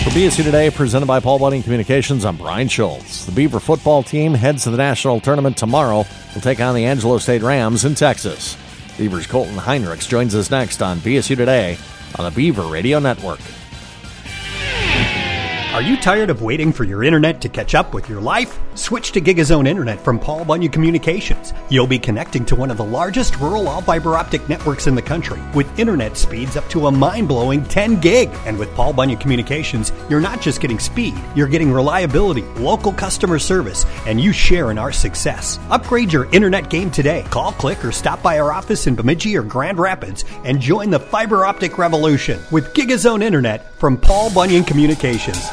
For BSU Today, presented by Paul Bunyan Communications, I'm Brian Schultz. The Beaver football team heads to the national tournament tomorrow. Will take on the Angelo State Rams in Texas. Beaver's Colton Heinrichs joins us next on BSU Today on the Beaver Radio Network. Are you tired of waiting for your internet to catch up with your life? Switch to GigaZone Internet from Paul Bunyan Communications. You'll be connecting to one of the largest rural all-fiber optic networks in the country with internet speeds up to a mind-blowing 10 gig. And with Paul Bunyan Communications, you're not just getting speed, you're getting reliability, local customer service, and you share in our success. Upgrade your internet game today. Call, click, or stop by our office in Bemidji or Grand Rapids and join the fiber optic revolution with GigaZone Internet from Paul Bunyan Communications.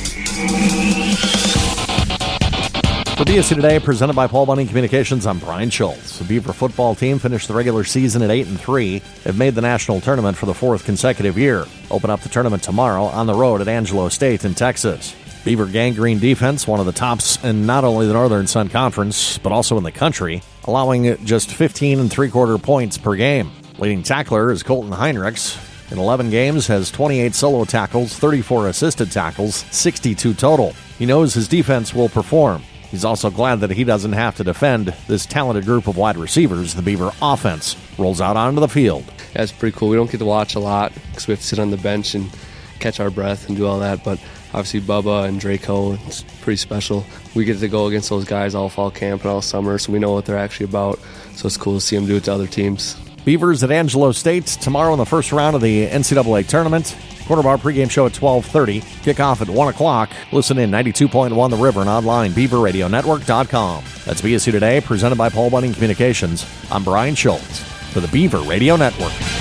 For BSU Today, presented by Paul Bunyan Communications, I'm Brian Schultz. The Beaver football team finished the regular season at 8-3. They've made the national tournament for the fourth consecutive year. Open up the tournament tomorrow on the road at Angelo State in Texas. Beaver gangrene defense, one of the tops in not only the Northern Sun Conference, but also in the country, allowing just 15 3/4 points per game. Leading tackler is Colton Heinrichs. In 11 games, has 28 solo tackles, 34 assisted tackles, 62 total. He knows his defense will perform. He's also glad that he doesn't have to defend this talented group of wide receivers. The Beaver offense rolls out onto the field. Yeah, it's pretty cool. We don't get to watch a lot because we have to sit on the bench and catch our breath and do all that, but obviously Bubba and Draco, it's pretty special. We get to go against those guys all fall camp and all summer, so we know what they're actually about, so it's cool to see them do it to other teams. Beavers at Angelo State tomorrow in the first round of the NCAA tournament. Quarter bar pregame show at 12:30. Kickoff at 1 o'clock. Listen in 92.1 The River and online, BeaverRadioNetwork.com. That's BSU Today, presented by Paul Bunyan Communications. I'm Brian Schultz for the Beaver Radio Network.